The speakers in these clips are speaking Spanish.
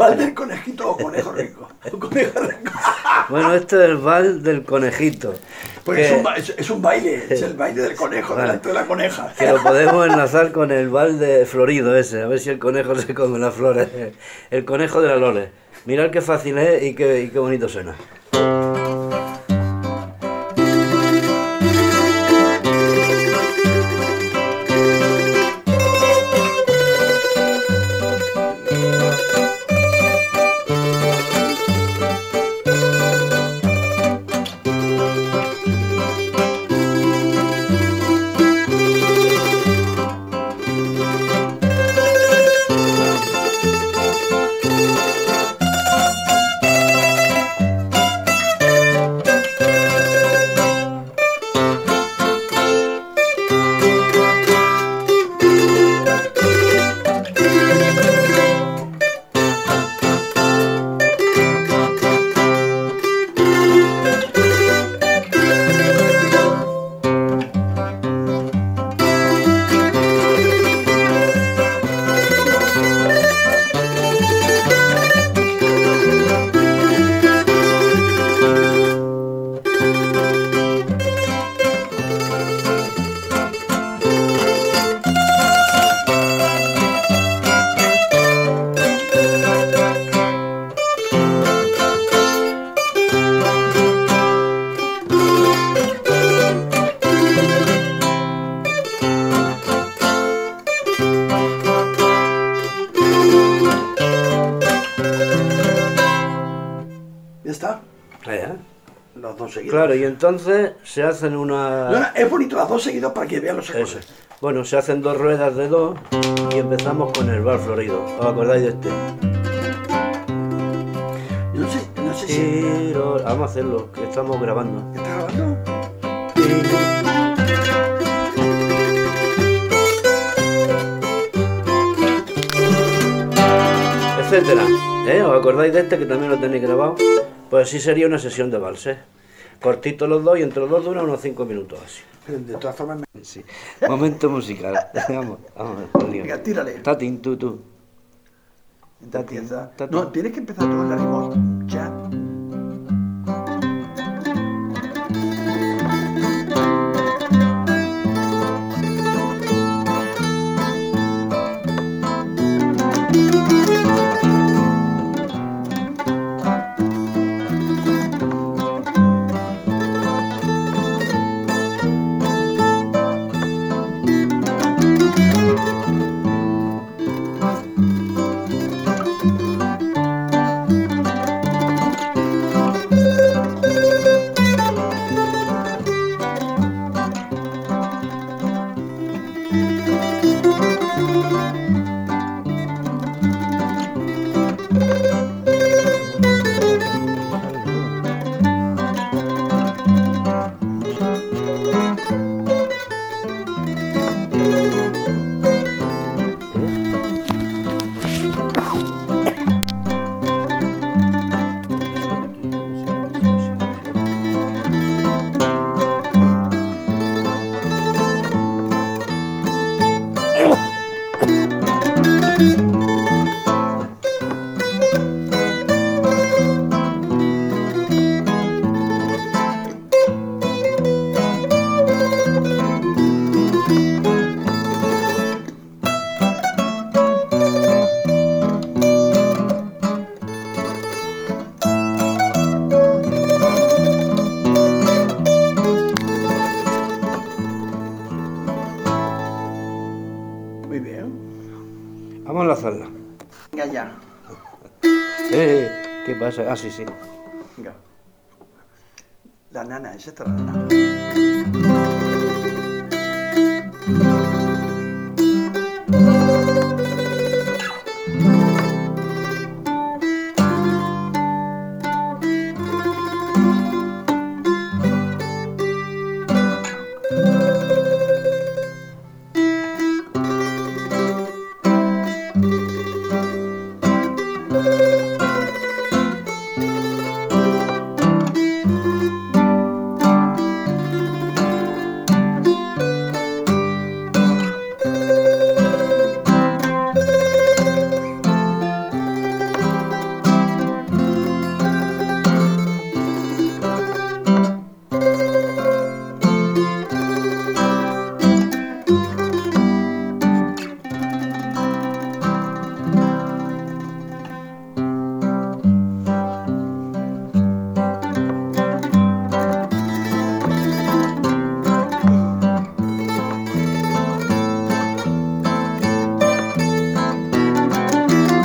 ¿Val del conejito o conejo rico? Conejo rico. Bueno, esto es el vals del conejito. Pues es un baile, es el baile del conejo, Vale. delante de la coneja. Que lo podemos enlazar con el vals de Florido ese, a ver si el conejo se come las flores. El conejo de la Lole. Mirad qué fácil es y qué bonito suena. Ya está, ¿Eh? los dos seguidos. Claro, y entonces se hacen una... No, es bonito las dos seguidos para que vean los Eso. acordes. Bueno, se hacen 2 ruedas de 2 y empezamos con el vals Florido. ¿Os acordáis de este? No sé si... Vamos a hacerlo, que estamos grabando. ¿Estás grabando? Etcétera. ¿Os acordáis de este que también lo tenéis grabado? Pues así sería una sesión de valses. Cortitos los dos y entre los dos dura unos 5 minutos así. Pero de todas formas... Sí. Momento musical. Vamos, Venga, tírale. Tatin, tú. Tatin, Empieza. tatin. No, tienes que empezar tú en la remote. Ya. Muy bien. Vamos a enlazarla. Venga ya. ¿Qué pasa? Ah, sí. Venga. La nana, esa está la nana.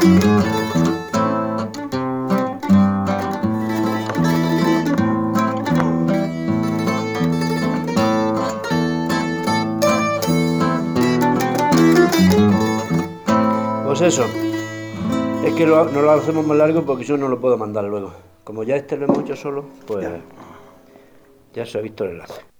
Pues eso, es que no lo hacemos más largo porque yo no lo puedo mandar luego. Como ya este lo hemos hecho solo, pues ya se ha visto el enlace.